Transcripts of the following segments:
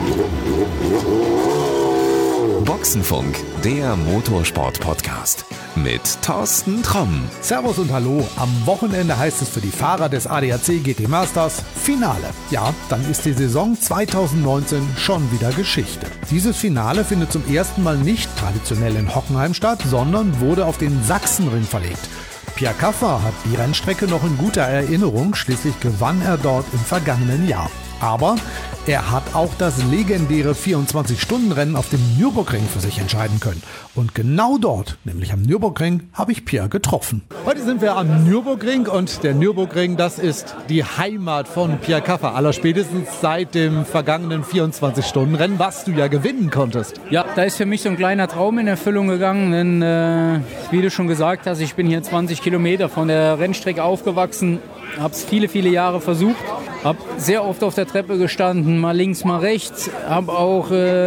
Boxenfunk, der Motorsport-Podcast mit Thorsten Tromm. Servus und Hallo. Am Wochenende heißt es für die Fahrer des ADAC GT Masters Finale. Ja, dann ist die Saison 2019 schon wieder Geschichte. Dieses Finale findet zum ersten Mal nicht traditionell in Hockenheim statt, sondern wurde auf den Sachsenring verlegt. Pierre Caffer hat die Rennstrecke noch in guter Erinnerung, schließlich gewann er dort im vergangenen Jahr. Aber er hat auch das legendäre 24-Stunden-Rennen auf dem Nürburgring für sich entscheiden können. Und genau dort, nämlich am Nürburgring, habe ich Pierre getroffen. Heute sind wir am Nürburgring und der Nürburgring, das ist die Heimat von Pierre Caffer. Allerspätestens seit dem vergangenen 24-Stunden-Rennen, was du ja gewinnen konntest. Ja, da ist für mich so ein kleiner Traum in Erfüllung gegangen, denn wie du schon gesagt hast, ich bin hier 20 Kilometer von der Rennstrecke aufgewachsen, habe es viele Jahre versucht, habe sehr oft auf der Treppe gestanden, mal links, mal rechts, habe auch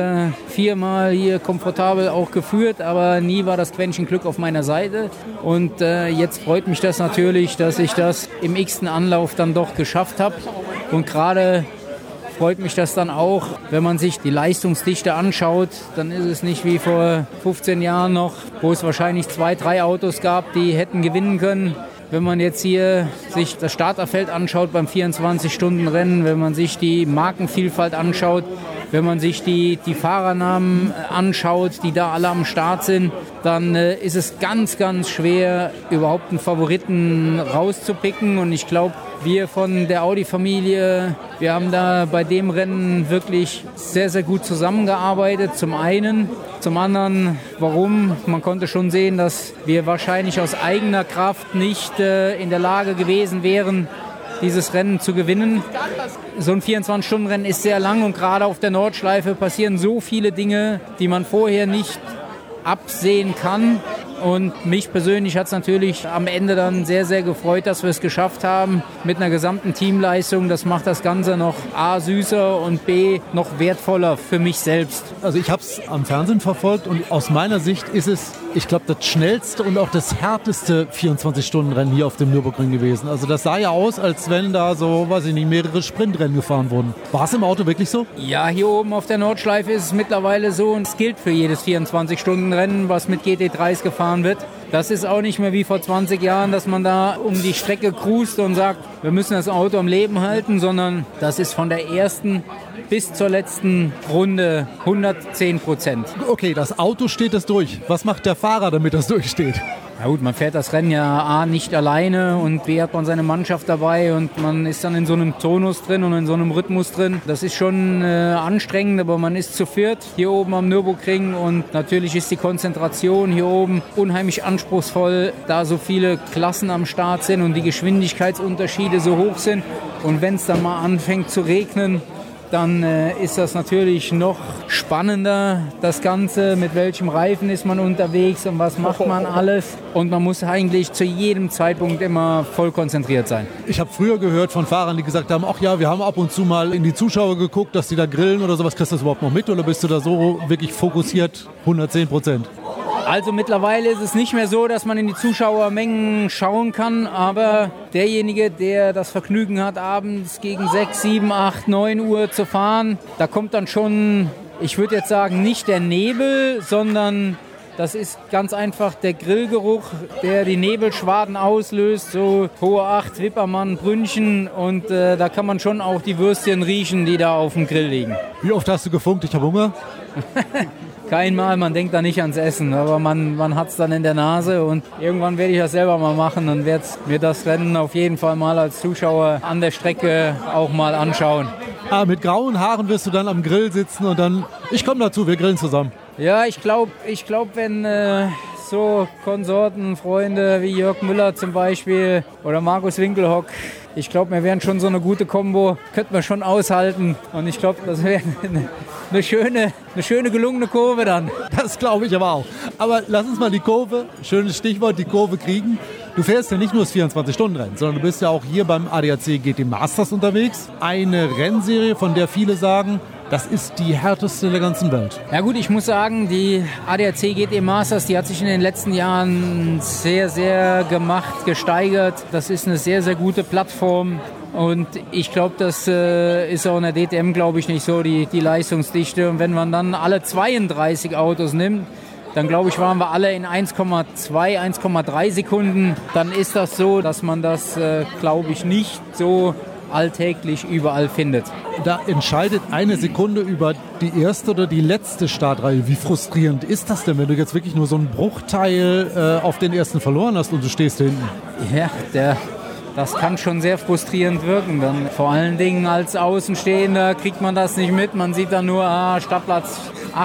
4-mal hier komfortabel auch geführt, aber nie war das Quäntchen Glück auf meiner Seite. Und jetzt freut mich das natürlich, dass ich das im x-ten Anlauf dann doch geschafft habe. Und gerade freut mich das dann auch, wenn man sich die Leistungsdichte anschaut, dann ist es nicht wie vor 15 Jahren noch, wo es wahrscheinlich 2-3 Autos gab, die hätten gewinnen können. Wenn man jetzt hier sich das Starterfeld anschaut beim 24-Stunden-Rennen, wenn man sich die Markenvielfalt anschaut, wenn man sich die Fahrernamen anschaut, die da alle am Start sind, dann ist es ganz schwer, überhaupt einen Favoriten rauszupicken. Und ich glaube, wir von der Audi-Familie, wir haben da bei dem Rennen wirklich sehr gut zusammengearbeitet. Zum einen. Zum anderen, warum? Man konnte schon sehen, dass wir wahrscheinlich aus eigener Kraft nicht in der Lage gewesen wären, dieses Rennen zu gewinnen. So ein 24-Stunden-Rennen ist sehr lang und gerade auf der Nordschleife passieren so viele Dinge, die man vorher nicht absehen kann. Und mich persönlich hat es natürlich am Ende dann sehr gefreut, dass wir es geschafft haben mit einer gesamten Teamleistung. Das macht das Ganze noch A, süßer und B, noch wertvoller für mich selbst. Also ich habe es am Fernsehen verfolgt und aus meiner Sicht ist es, ich glaube, das schnellste und auch das härteste 24-Stunden-Rennen hier auf dem Nürburgring gewesen. Also das sah ja aus, als wenn da so, weiß ich nicht, mehrere Sprintrennen gefahren wurden. War es im Auto wirklich so? Ja, hier oben auf der Nordschleife ist es mittlerweile so und es gilt für jedes 24-Stunden-Rennen, was mit GT3s gefahren wird. Das ist auch nicht mehr wie vor 20 Jahren, dass man da um die Strecke cruist und sagt, wir müssen das Auto am Leben halten, sondern das ist von der ersten bis zur letzten Runde 110%. Okay, das Auto steht das durch. Was macht der Fahrer, damit das durchsteht? Na gut, man fährt das Rennen ja A nicht alleine und B hat man seine Mannschaft dabei und man ist dann in so einem Tonus drin und in so einem Rhythmus drin. Das ist schon anstrengend, aber man ist zu viert hier oben am Nürburgring und natürlich ist die Konzentration hier oben unheimlich anspruchsvoll, da so viele Klassen am Start sind und die Geschwindigkeitsunterschiede so hoch sind. Und wenn es dann mal anfängt zu regnen, dann ist das natürlich noch spannender, das Ganze, mit welchem Reifen ist man unterwegs und was macht man alles. Und man muss eigentlich zu jedem Zeitpunkt immer voll konzentriert sein. Ich habe früher gehört von Fahrern, die gesagt haben, ach ja, wir haben ab und zu mal in die Zuschauer geguckt, dass die da grillen oder sowas. Kriegst du das überhaupt noch mit oder bist du da so wirklich fokussiert 110%? Also mittlerweile ist es nicht mehr so, dass man in die Zuschauermengen schauen kann, aber derjenige, der das Vergnügen hat, abends gegen 6, 7, 8, 9 Uhr zu fahren, da kommt dann schon, ich würde jetzt sagen, nicht der Nebel, sondern das ist ganz einfach der Grillgeruch, der die Nebelschwaden auslöst, so hohe 8, Wippermann, Brünnchen und da kann man schon auch die Würstchen riechen, die da auf dem Grill liegen. Wie oft hast du gefunkt, ich habe Hunger? Kein Mal, man denkt da nicht ans Essen, aber man hat es dann in der Nase und irgendwann werde ich das selber mal machen und werde mir das Rennen auf jeden Fall mal als Zuschauer an der Strecke auch mal anschauen. Mit grauen Haaren wirst du dann am Grill sitzen und dann, ich komme dazu, wir grillen zusammen. Ja, ich glaube, wenn so Konsorten, Freunde wie Jörg Müller zum Beispiel oder Markus Winkelhock, ich glaube, wir wären schon so eine gute Kombo, könnten wir schon aushalten und ich glaube, das wäre eine schöne gelungene Kurve dann. Das glaube ich aber auch. Aber lass uns mal die Kurve, schönes Stichwort, die Kurve kriegen. Du fährst ja nicht nur das 24-Stunden-Rennen, sondern du bist ja auch hier beim ADAC GT Masters unterwegs. Eine Rennserie, von der viele sagen, das ist die härteste der ganzen Welt. Ja gut, ich muss sagen, die ADAC GT Masters, die hat sich in den letzten Jahren sehr, sehr gesteigert. Das ist eine sehr, sehr gute Plattform. Und ich glaube, das ist auch in der DTM, glaube ich, nicht so die Leistungsdichte. Und wenn man dann alle 32 Autos nimmt, dann glaube ich, waren wir alle in 1,2, 1,3 Sekunden. Dann ist das so, dass man das, glaube ich, nicht so alltäglich überall findet. Da entscheidet eine Sekunde über die erste oder die letzte Startreihe. Wie frustrierend ist das denn, wenn du jetzt wirklich nur so einen Bruchteil auf den ersten verloren hast und du stehst hinten? Ja, das kann schon sehr frustrierend wirken. Dann vor allen Dingen als Außenstehender kriegt man das nicht mit. Man sieht dann nur Startplatz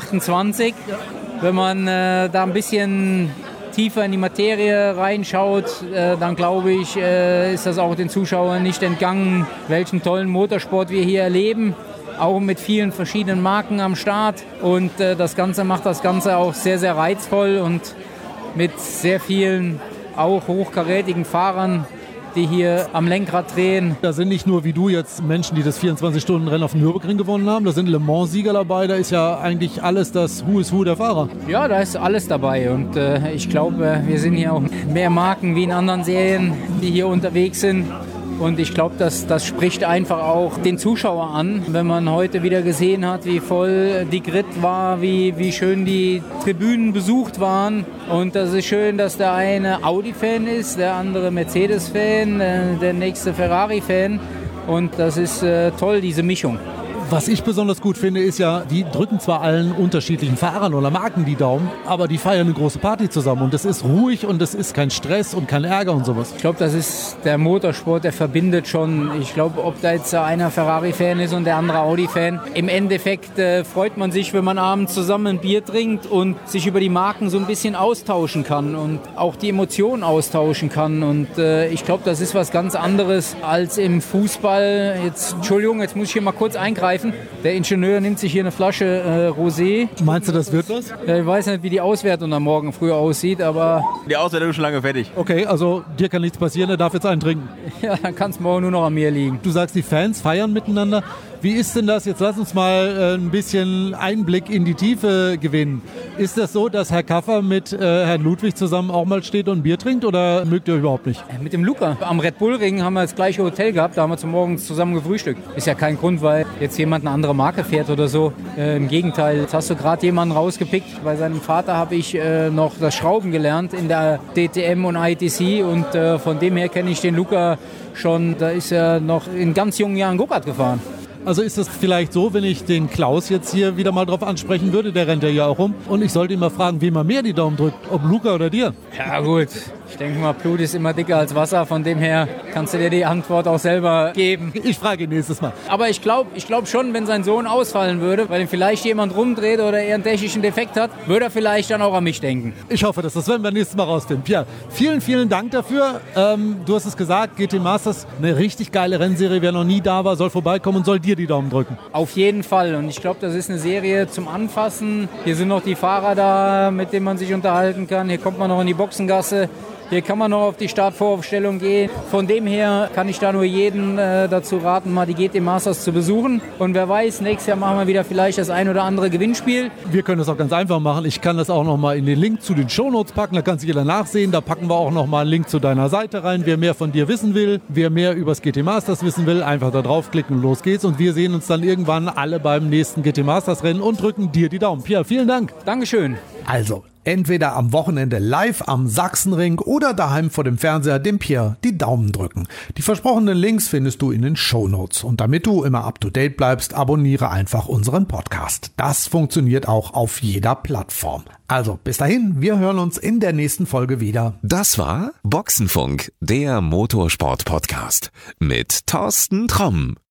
28. Wenn man da ein bisschen tiefer in die Materie reinschaut, dann glaube ich, ist das auch den Zuschauern nicht entgangen, welchen tollen Motorsport wir hier erleben. Auch mit vielen verschiedenen Marken am Start. Und das Ganze macht das Ganze auch sehr, sehr reizvoll und mit sehr vielen auch hochkarätigen Fahrern, die hier am Lenkrad drehen. Da sind nicht nur wie du jetzt Menschen, die das 24-Stunden-Rennen auf dem Nürburgring gewonnen haben, da sind Le Mans-Sieger dabei, da ist ja eigentlich alles das Who is Who der Fahrer. Ja, da ist alles dabei und ich glaube, wir sind hier auch mehr Marken wie in anderen Serien, die hier unterwegs sind. Und ich glaube, das spricht einfach auch den Zuschauer an. Wenn man heute wieder gesehen hat, wie voll die Grid war, wie schön die Tribünen besucht waren. Und das ist schön, dass der eine Audi-Fan ist, der andere Mercedes-Fan, der nächste Ferrari-Fan. Und das ist toll, diese Mischung. Was ich besonders gut finde, ist ja, die drücken zwar allen unterschiedlichen Fahrern oder Marken die Daumen, aber die feiern eine große Party zusammen und das ist ruhig und das ist kein Stress und kein Ärger und sowas. Ich glaube, das ist der Motorsport, der verbindet schon. Ich glaube, ob da jetzt einer Ferrari-Fan ist und der andere Audi-Fan, im Endeffekt freut man sich, wenn man abends zusammen ein Bier trinkt und sich über die Marken so ein bisschen austauschen kann und auch die Emotionen austauschen kann. Und ich glaube, das ist was ganz anderes als im Fußball. Entschuldigung, jetzt muss ich hier mal kurz eingreifen. Der Ingenieur nimmt sich hier eine Flasche Rosé. Meinst du, das wird was? Ich weiß nicht, wie die Auswertung am Morgen früh aussieht, aber... Die Auswertung ist schon lange fertig. Okay, also dir kann nichts passieren, er darf jetzt einen trinken. Ja, dann kann es morgen nur noch an mir liegen. Du sagst, die Fans feiern miteinander. Wie ist denn das? Jetzt lass uns mal ein bisschen Einblick in die Tiefe gewinnen. Ist das so, dass Herr Kaffer mit Herrn Ludwig zusammen auch mal steht und ein Bier trinkt oder mögt ihr euch überhaupt nicht? Mit dem Luca. Am Red Bull Ring haben wir das gleiche Hotel gehabt, da haben wir zum Morgens zusammen gefrühstückt. Ist ja kein Grund, weil jetzt jemand eine andere Marke fährt oder so. Im Gegenteil, jetzt hast du gerade jemanden rausgepickt. Bei seinem Vater habe ich noch das Schrauben gelernt in der DTM und ITC und von dem her kenne ich den Luca schon. Da ist er noch in ganz jungen Jahren Go-Kart gefahren. Also ist es vielleicht so, wenn ich den Klaus jetzt hier wieder mal drauf ansprechen würde, der rennt ja auch rum, und ich sollte ihn mal fragen, wem er mehr die Daumen drückt, ob Luca oder dir? Ja gut, ich denke mal, Blut ist immer dicker als Wasser, von dem her kannst du dir die Antwort auch selber geben. Ich frage ihn nächstes Mal. Aber ich glaub schon, wenn sein Sohn ausfallen würde, weil ihn vielleicht jemand rumdreht oder er einen technischen Defekt hat, würde er vielleicht dann auch an mich denken. Ich hoffe, das werden wir nächstes Mal rausfinden. Pierre, vielen, vielen Dank dafür. Du hast es gesagt, GT Masters, eine richtig geile Rennserie. Wer noch nie da war, soll vorbeikommen und soll dir die Daumen drücken. Auf jeden Fall. Und ich glaube, das ist eine Serie zum Anfassen. Hier sind noch die Fahrer da, mit denen man sich unterhalten kann. Hier kommt man noch in die Boxengasse. Hier kann man noch auf die Startvoraufstellung gehen. Von dem her kann ich da nur jeden dazu raten, mal die GT Masters zu besuchen. Und wer weiß, nächstes Jahr machen wir wieder vielleicht das ein oder andere Gewinnspiel. Wir können das auch ganz einfach machen. Ich kann das auch noch mal in den Link zu den Shownotes packen. Da kann sich jeder nachsehen. Da packen wir auch noch mal einen Link zu deiner Seite rein. Wer mehr von dir wissen will, wer mehr über das GT Masters wissen will, einfach da draufklicken und los geht's. Und wir sehen uns dann irgendwann alle beim nächsten GT Masters Rennen und drücken dir die Daumen. Pierre, vielen Dank. Dankeschön. Also, entweder am Wochenende live am Sachsenring oder daheim vor dem Fernseher dem Pierre die Daumen drücken. Die versprochenen Links findest du in den Shownotes. Und damit du immer up to date bleibst, abonniere einfach unseren Podcast. Das funktioniert auch auf jeder Plattform. Also, bis dahin, wir hören uns in der nächsten Folge wieder. Das war Boxenfunk, der Motorsport-Podcast mit Thorsten Tromm.